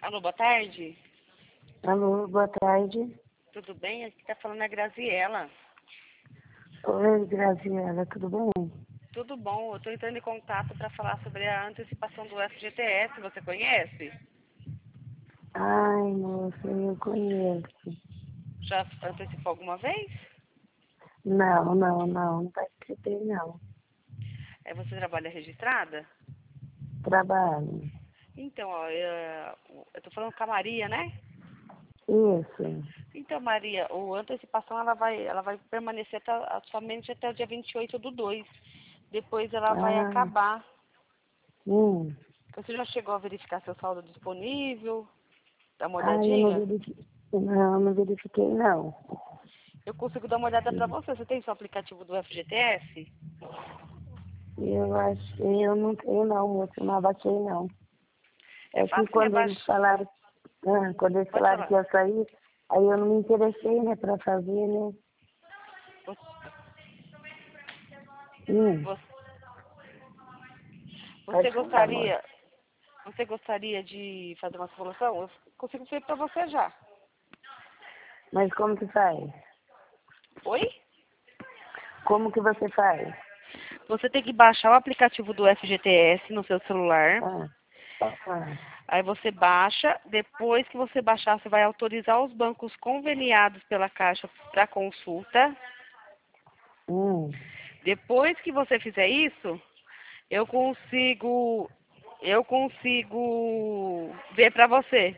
Alô, boa tarde. Alô, boa tarde. Tudo bem? Aqui tá falando a Graziela. Oi, Graziela, tudo bem? Tudo bom? Eu tô entrando em contato para falar sobre a antecipação do FGTS. Você conhece? Ai, moça, eu conheço. Já antecipou alguma vez? Não participei não. Você trabalha registrada? Trabalho. Então, ó, eu tô falando com a Maria, né? Isso. Então, Maria, a antecipação ela vai permanecer somente até o dia 28/2. Depois ela vai Ah, acabar. hum. Você já chegou a verificar seu saldo disponível? Dá uma Ai, eu não olhadinha? verifiquei. Não verifiquei não. Eu consigo dar uma olhada para você. Você tem seu aplicativo do FGTS? Eu acho, eu não tenho não, moça, eu não abaixei não. É É que fácil, né? quando eles Pode falaram falar. que ia sair, aí eu não me interessei, né, pra fazer, né? Hum. Você, você Pode falar, moça. gostaria, você gostaria de fazer uma simulação? Eu consigo fazer para você já. Mas como que faz? Oi? Como que você faz? Você tem que baixar o aplicativo do FGTS no seu celular. Ah, ah, Aí você baixa. Depois que você baixar, você vai autorizar os bancos conveniados pela Caixa para consulta. hum. Depois que você fizer isso, eu consigo ver para você.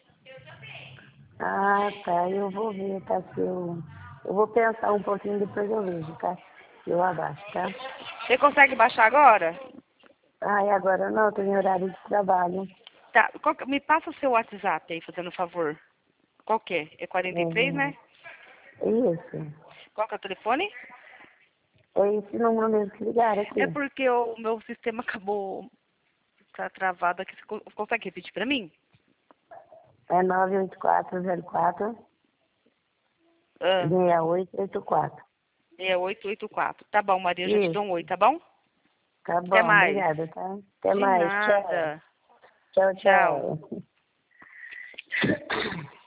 Ah, tá, eu vou ver, tá, se eu vou pensar um pouquinho, depois eu vejo, tá? Eu abaixo, tá? Você consegue baixar agora? Ai, agora não, tem horário de trabalho. Tá, me passa o seu WhatsApp aí, fazendo um favor. Qual que é? É 43, né? É isso. Qual que é o telefone? É esse número mesmo que ligaram aqui. É porque o meu sistema acabou, tá travado aqui. Você consegue repetir pra mim? É 98404 Ah, 6884. 6884. Tá bom, Maria, eu já te dou um Isso. oi, tá bom? Tá Até bom, mais. obrigada, tá? Até De mais, tchau. nada. Tchau, Tchau. tchau.